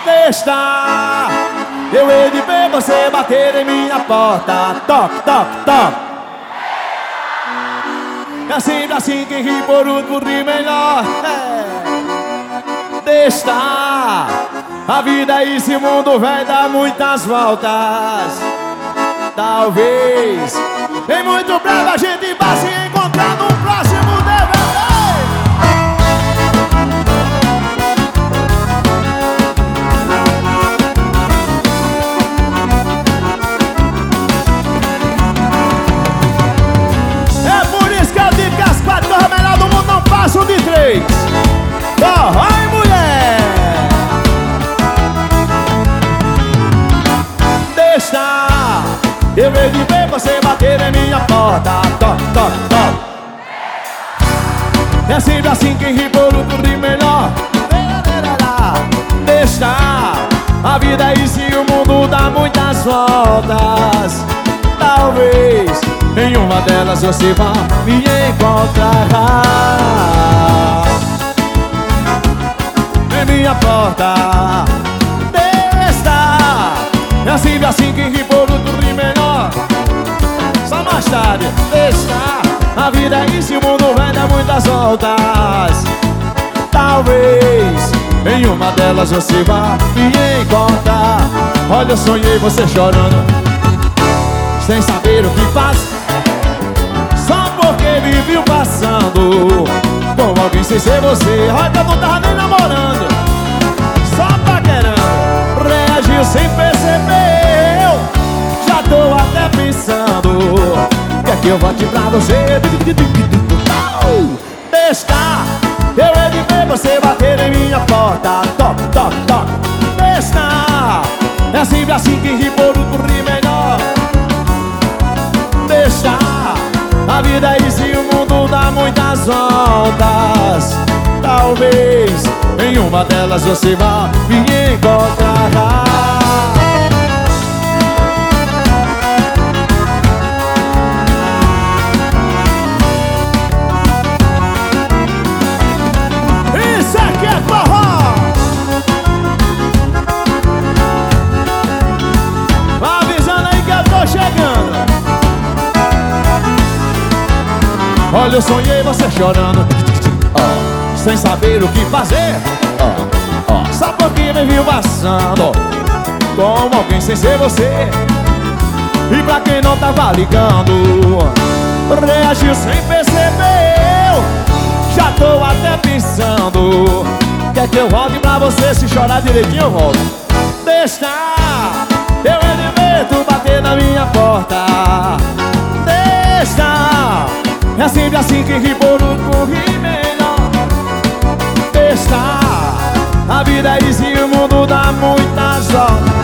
Deixa eu hei de ver você bater em minha porta. Toque, toque, toque. É sempre assim, quem ri por último ri melhor. Deixa, a vida e esse mundo vai dar muitas voltas. Talvez em muito breve a gente vá se encontrar no próximo DVD. É por isso que eu digo que as 4 coisas melhores do mundo não passam de 3. Vai, mulher! Deixa eu hei de ver você bater em minha porta. Toque, toque, toque. É sempre assim, quem ri por outro ri melhor. Deixa, a vida e se o mundo dá muitas voltas. Talvez em uma delas você vá me encontrar. Em minha porta. Deixa, é sempre assim, quem ri por outro ri melhor. Só mais tarde. Deixa, a vida e se o mundo vai dar muitas voltas. Talvez em uma delas você vá me encontrar. Olha, eu sonhei você chorando, sem saber o que faz, só porque me viu passando com alguém sem ser você. Olha, eu não tava nem namorando, só paquerando. Reagiu sem perceber, eu já tô até pensando. Quer que eu volte pra você? Deixa, eu hei de ver você bater em minha porta. Toque, toque, toque. Deixa, é sempre assim, quem ri por outro ri melhor. Deixa, a vida e se o mundo dá muitas voltas. Talvez em uma delas você vá me encontrar. Isso aqui é forró. Avisando aí que eu tô chegando. Olha, eu sonhei você chorando, sem saber o que fazer, só porque me viu passando com alguém sem ser você. E pra quem não tava ligando, reagiu sem perceber, eu já tô até pensando. Quer que eu volte pra você? Se chorar direitinho eu volto. Deixa, eu hei de ver tu bater na minha porta. Deixa, é sempre assim, quem ri por outro ri melhor. Deixa, a vida e se o mundo dá muitas voltas.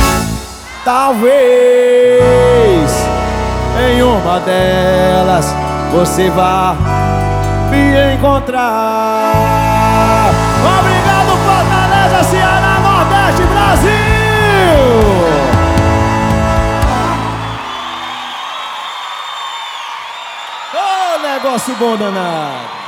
Talvez em uma delas você vá me encontrar. Obrigado, Fortaleza, Ceará, Nordeste, Brasil! Ô, negócio bom danado!